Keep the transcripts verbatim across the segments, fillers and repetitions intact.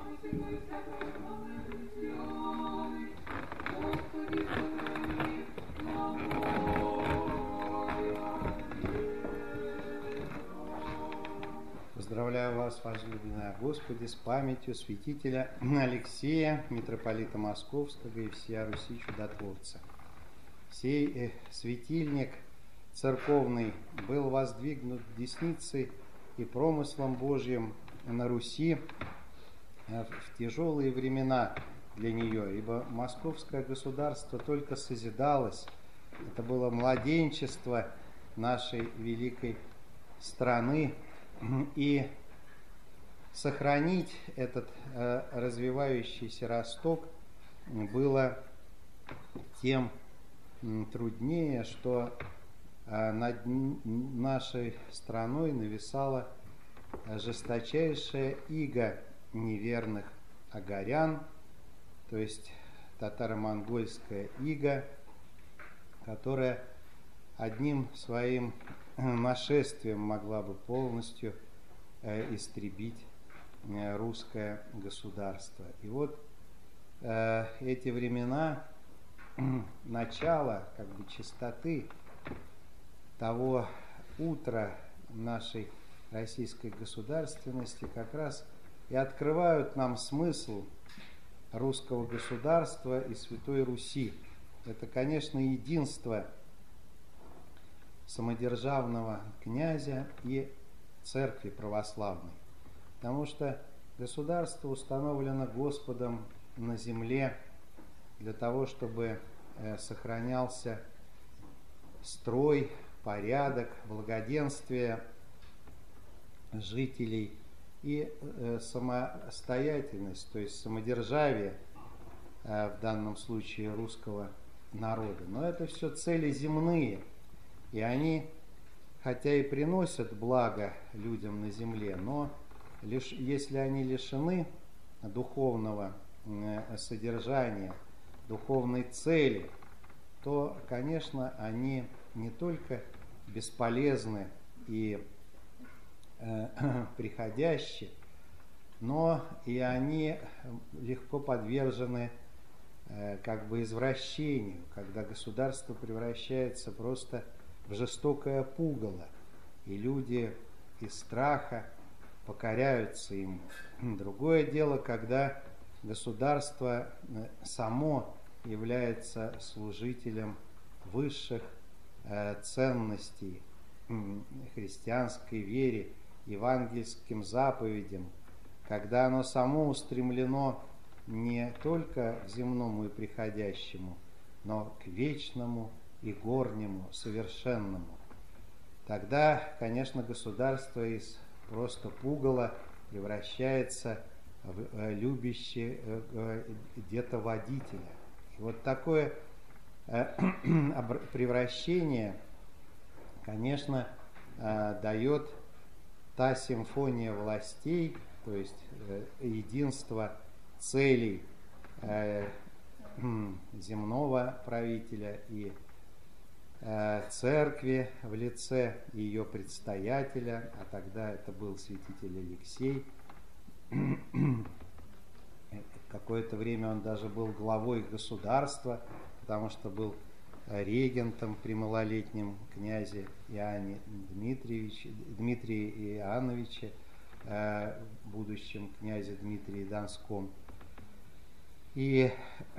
Поздравляю вас, возлюбленные Господи, с памятью святителя Алексея, митрополита Московского и всея Руси чудотворца. Сей светильник церковный был воздвигнут десницей и промыслом Божьим на Руси в тяжелые времена для нее, ибо московское государство только созидалось. Это было младенчество нашей великой страны, и сохранить этот э, развивающийся росток было тем труднее, что э, над нашей страной нависала жесточайшая ига неверных агарян, то есть татаро-монгольская ига, которая одним своим нашествием могла бы полностью э, истребить э, русское государство. И вот э, эти времена э, начала как бы чистоты того утра нашей российской государственности как раз и открывают нам смысл русского государства и Святой Руси. Это, конечно, единство самодержавного князя и церкви православной, потому что государство установлено Господом на земле для того, чтобы э, сохранялся строй, порядок, благоденствие жителей и э, самостоятельность, то есть самодержавие э, в данном случае русского народа. Но это все цели земные. И они, хотя и приносят благо людям на земле, но лишь, если они лишены духовного содержания, духовной цели, то, конечно, они не только бесполезны и э, приходящие, но и они легко подвержены э, как бы извращению, когда государство превращается просто в жестокое пугало, и люди из страха покоряются ему. Другое дело, когда государство само является служителем высших э, ценностей христианской вере, евангельским заповедям, когда оно само устремлено не только к земному и приходящему, но к вечному и горнему, совершенному. Тогда, конечно, государство из просто пугала превращается в любящее детоводителя. И вот такое превращение, конечно, дает та симфония властей, то есть единство целей земного правителя и церкви в лице ее предстоятеля, а тогда это был святитель Алексей. Какое-то время он даже был главой государства, потому что был регентом при малолетнем князе Иоанне Дмитриевиче, Дмитрии Иоанновиче, будущем князе Дмитрии Донском. И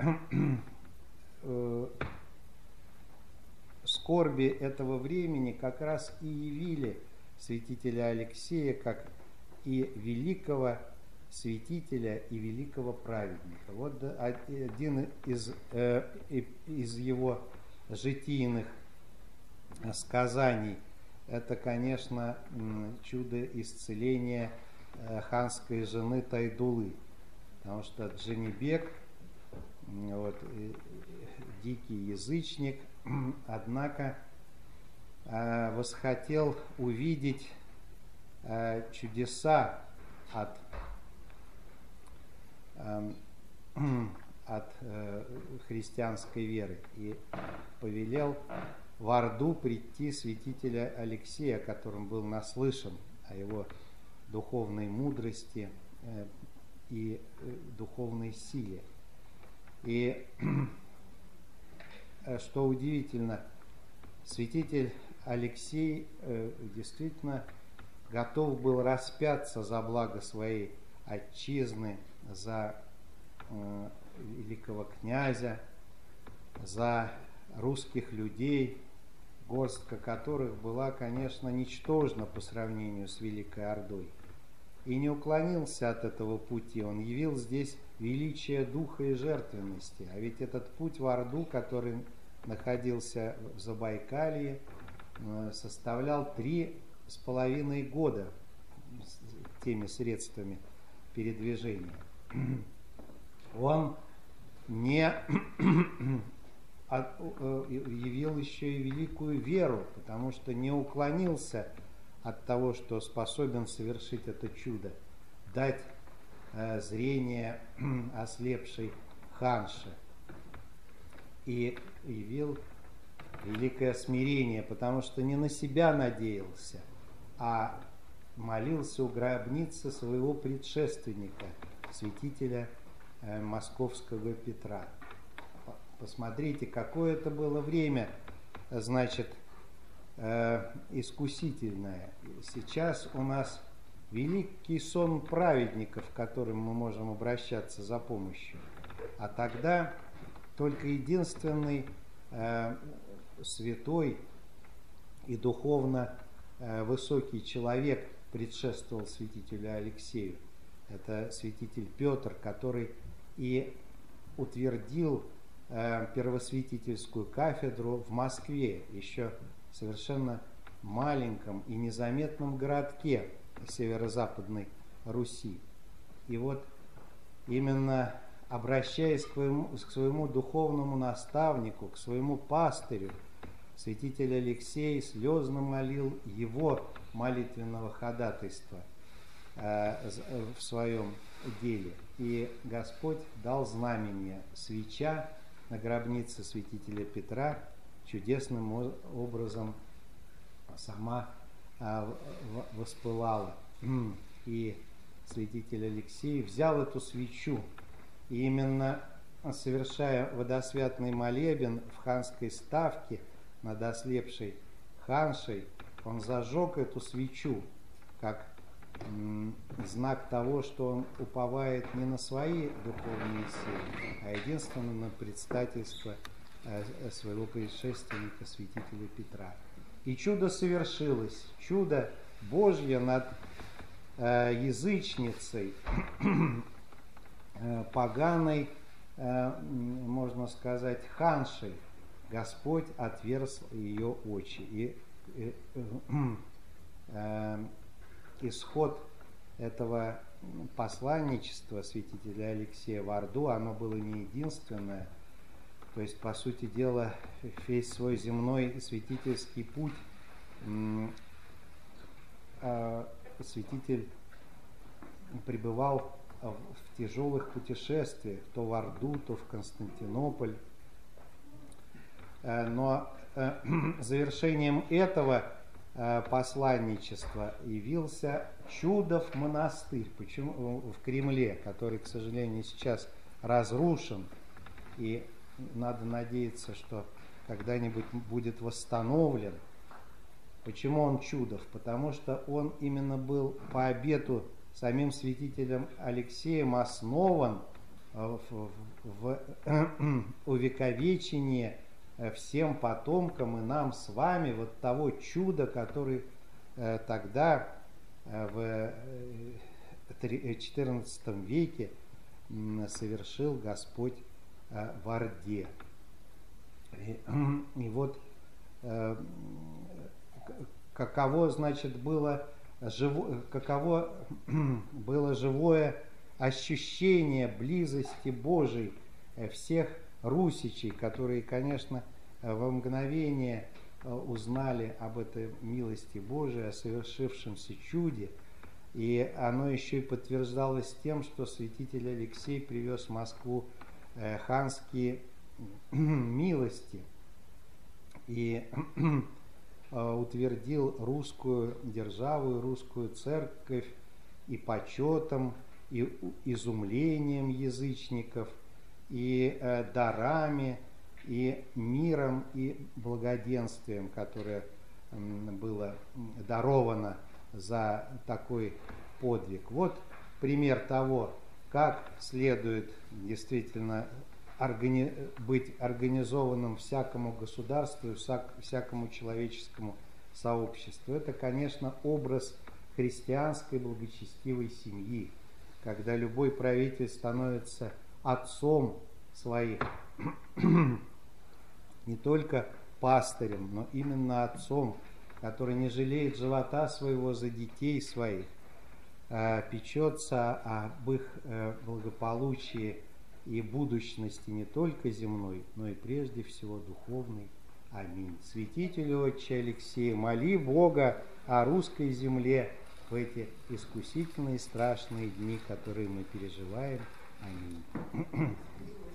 скорби этого времени как раз и явили святителя Алексея как и великого святителя, и великого праведника. Вот один из, э, из его житийных сказаний – это, конечно, чудо исцеления ханской жены Тайдулы, потому что Джанибек, вот, дикий язычник, однако э, восхотел увидеть э, чудеса от, э, от э, христианской веры и повелел в Орду прийти святителя Алексея, которым был наслышан о его духовной мудрости, э, и духовной силе. И что удивительно, святитель Алексей действительно готов был распяться за благо своей отчизны, за великого князя, за русских людей, горстка которых была, конечно, ничтожна по сравнению с Великой Ордой. И не уклонился от этого пути, он явил здесь величие духа и жертвенности. А ведь этот путь в Орду, который находился в Забайкалье, составлял три с половиной года теми средствами передвижения. Он не явил еще и великую веру, потому что не уклонился от того, что способен совершить это чудо, дать э, зрение ослепшей ханше. И явил великое смирение, потому что не на себя надеялся, а молился у гробницы своего предшественника, святителя э, московского Петра. Посмотрите, какое это было время, значит, э, искусительное. Сейчас у нас великий сон праведников, к которым мы можем обращаться за помощью. А тогда только единственный э, святой и духовно э, высокий человек предшествовал святителю Алексею. Это святитель Петр, который и утвердил первосвятительскую кафедру в Москве, еще совершенно маленьком и незаметном городке северо-западной Руси. И вот именно обращаясь к своему, к своему духовному наставнику, к своему пастырю, святитель Алексей слезно молил его молитвенного ходатайства э, в своем деле. И Господь дал знамение: свеча на гробнице святителя Петра чудесным образом сама а, в, воспылала. И святитель Алексей взял эту свечу, и именно совершая водосвятный молебен в ханской ставке над ослепшей ханшей, он зажег эту свечу как м, знак того, что он уповает не на свои духовные силы, а единственно на предстательство э, своего предшественника, святителя Петра. И чудо совершилось, чудо Божье над э, язычницей, э, поганой, э, можно сказать, ханшей. Господь отверз ее очи. И э, э, э, исход этого посланничества святителя Алексея в Орду, оно было не единственное. То есть, по сути дела, весь свой земной святительский путь э, святитель пребывал в тяжелых путешествиях, то в Орду, то в Константинополь. Но завершением этого посланничества явился Чудов монастырь, почему в Кремле, который, к сожалению, сейчас разрушен, и надо надеяться, что когда-нибудь будет восстановлен. Почему он Чудов? Потому что он именно был по обету самим святителем Алексеем основан в, в, в увековечении всем потомкам и нам с вами вот того чуда, который э, тогда э, в четырнадцатом веке э, совершил Господь э, в Орде. И, и вот э, каково, значит, было, живо, каково было живое ощущение близости Божией всех русичей, которые, конечно, во мгновение узнали об этой милости Божией, о совершившемся чуде. И оно еще и подтверждалось тем, что святитель Алексей привез в Москву ханские милости и утвердил русскую державу, русскую церковь и почетом, и изумлением язычников, и э, дарами, и миром, и благоденствием, которое э, было даровано за такой подвиг. Вот пример того, как следует действительно органи- быть организованным всякому государству и всяк- всякому человеческому сообществу. Это, конечно, образ христианской благочестивой семьи, когда любой правитель становится отцом своих, не только пастырем, но именно отцом, который не жалеет живота своего за детей своих, печется об их благополучии и будущности не только земной, но и прежде всего духовной. Аминь. Святитель отче Алексей, моли Бога о русской земле в эти искусительные страшные дни, которые мы переживаем. Аминь.